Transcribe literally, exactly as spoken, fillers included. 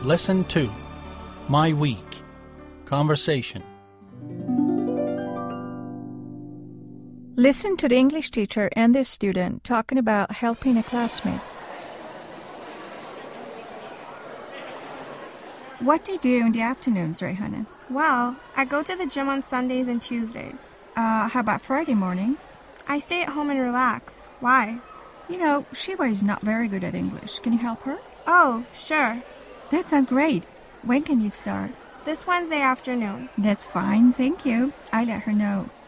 Lesson two. My Week. Conversation. Listen to the English teacher and the student talking about helping a classmate. What do you do in the afternoons, Rayhana? Well, I go to the gym on Sundays and Tuesdays. Uh, how about Friday mornings? I stay at home and relax. Why? You know, Shiva is not very good at English. Can you help her? Oh, sure. That sounds great. When can you start? This Wednesday afternoon. That's fine, thank you. I'll let her know.